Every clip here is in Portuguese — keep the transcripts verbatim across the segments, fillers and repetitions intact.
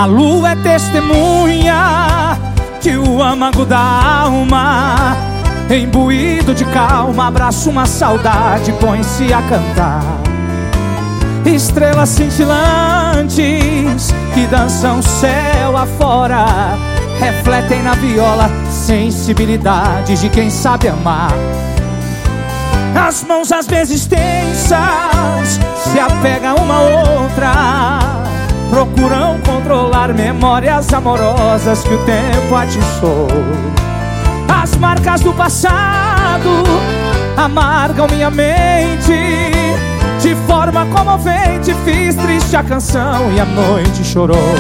A lua é testemunha que o âmago da alma, imbuído de calma, abraça uma saudade, põe-se a cantar. Estrelas cintilantes que dançam céu afora, refletem na viola sensibilidade de quem sabe amar. As mãos às vezes tensas se apegam uma a outra, procuram controlar memórias amorosas que o tempo atiçou. As marcas do passado amargam minha mente, de forma comovente fiz triste a canção e a noite chorou.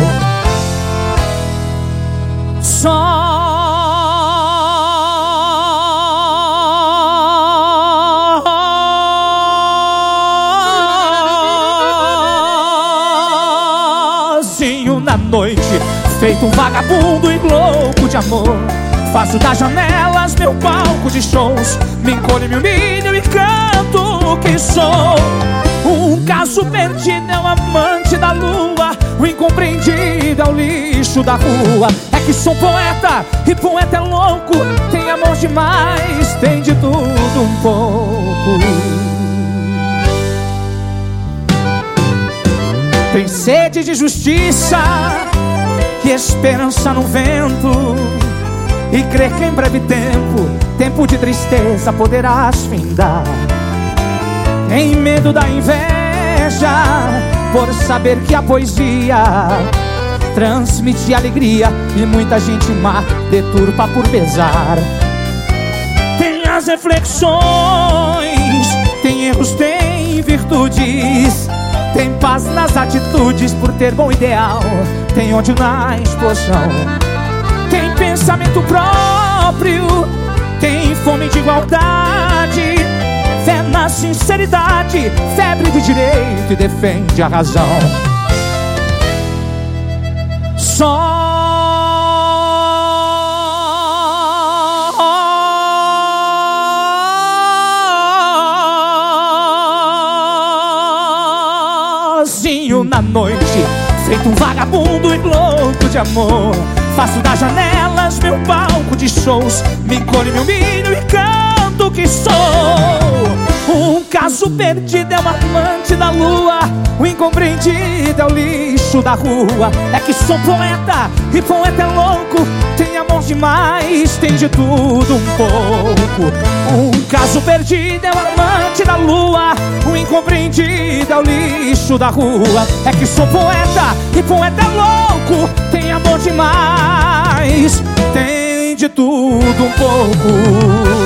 Sozinho na noite, feito um vagabundo e louco de amor, faço das janelas meu palco de shows, me encolho, me humilho e canto que sou um caso perdido, é o amante da lua, o incompreendido é o lixo da rua. É que sou poeta e poeta é louco, tem amor demais, tem de tudo um pouco. Tem sede de justiça e esperança no vento, e crê que em breve tempo, tempo de tristeza poderás findar. Tem medo da inveja por saber que a poesia transmite alegria e muita gente má deturpa por pesar. Tem as reflexões, tem erros, tem virtudes, tem paz nas atitudes por ter bom ideal, tem ódio na explosão. Tem pensamento próprio, tem fome de igualdade, fé na sinceridade, febre de direito e defende a razão. Sozinho na noite, feito um vagabundo e louco de amor, faço das janelas meu palco de shows, me encolho, me humilho e canto que sou um caso perdido, é o amante da lua, o incompreendido é o lixo da rua. É que sou poeta e poeta é louco, tem amor demais, tem de tudo um pouco. Um caso perdido é o amante da lua, o incompreendido é o lixo da rua. É que sou poeta e poeta é louco, tem amor demais, tem de tudo um pouco.